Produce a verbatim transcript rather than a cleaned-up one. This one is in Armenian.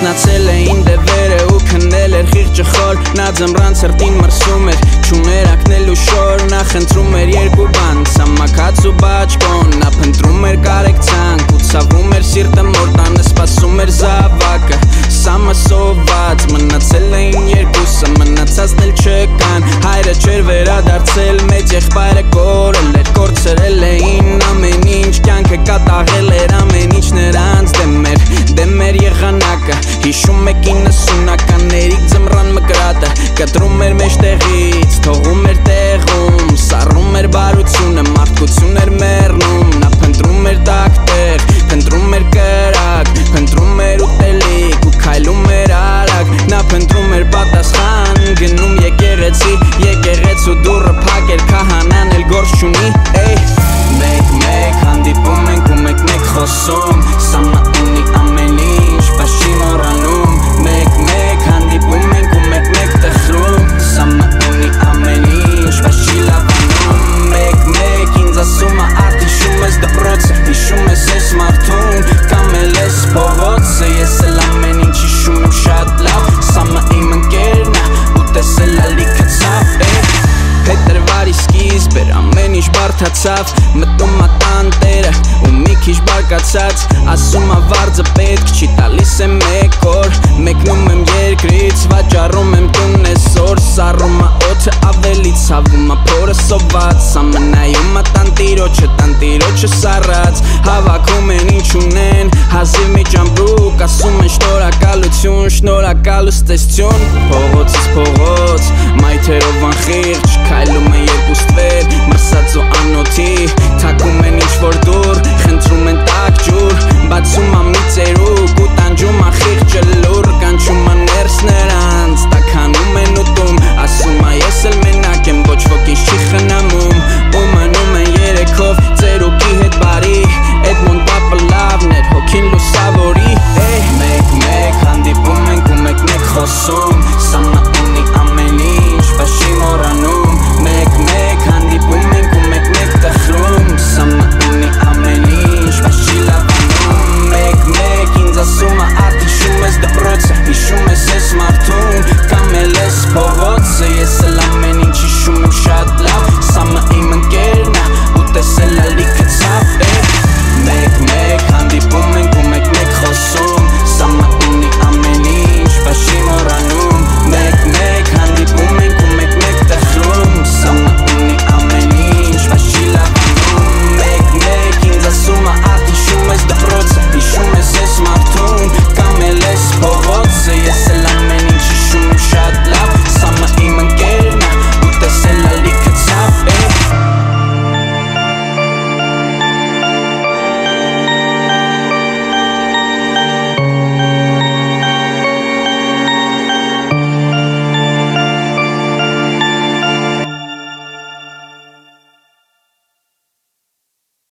Արթնացել էին դևերը ու քնել էր խիղճը խոր Նա ձմռան ցրտին մրսում էր Չուներ ակնելու շոր Նա խնդրում էր երկու բան Սամաքած ու բաճկոն Նա փնտրում էր կարեկցանք Ու ցավում էր սիրտը մորտանը սպասում էր զավակը Սամը սոված Մնացել էին երկուսը Մնացածն էլ չկան Հայրը չէր վերադարձել Մեծ եղբայրը կորել էր Կորցրել էին ամեն ինչ Կյանքը կատաղել էր ամեն ինչ նրանց դեմ էր Դեմ էր եղանակը Հիշում եք իննսունականների ձմռան մկրատը Կտրում էր մեջտեղից Թողում էր տեղում Սառում էր բարությունը Մարդկություն էր մեռնում Նա փնտրում էր տակտեղ Փնտրում էր կրակ Փնտրում էր ուտելիք Ու քայլում էր արագ Նա փնտրում էր պատասխան Գնում եկեղեցի Եկեղեցու դուռը փակ էր Քահանան էլ գործ չունի Էյ Մեկ մեկ հանդիպում ենք ու մեկ մեկ խոսում Սամը ունի ամեն ինչ Բայց չի մոռանում Մեկ մեկ հանդիպում ենք ու մեկ մեկ տխրում Սամը ունի ամեն ինչ Բայց չի լավանում Մեկ մեկ ինձ ասում է արդ հիշում ես դպրոցը Հիշում ես ես մարդուն Կամ էլ ես փողոցը Ես էլ ամեն ինչ հիշում եմ շատ լավ Սամը իմ ընկերն է ու տեսել է լիքը ցավ Փետրվարի սկիզբ էր ամեն ինչ բարդացավ Մտում ա տանտերը ու մի քիչ բարկացած Ասում ա վարձը պետք չի տալիս եմ մեկ օր Մեկնում եմ երկրից վաճառում եմ տուն այսօր Սառում ա օդը ավելի ցավում ա փորը սոված Սամը նայում ա տանտիրոջը տանտիրոջը սառած Հավաքում են ինչ ունեն հազիվ մի ճամպրուկ Ասում են շնորհակալություն շնորհակալ ու ստեսություն Փողոցից փողոց մայթերով անխիղճ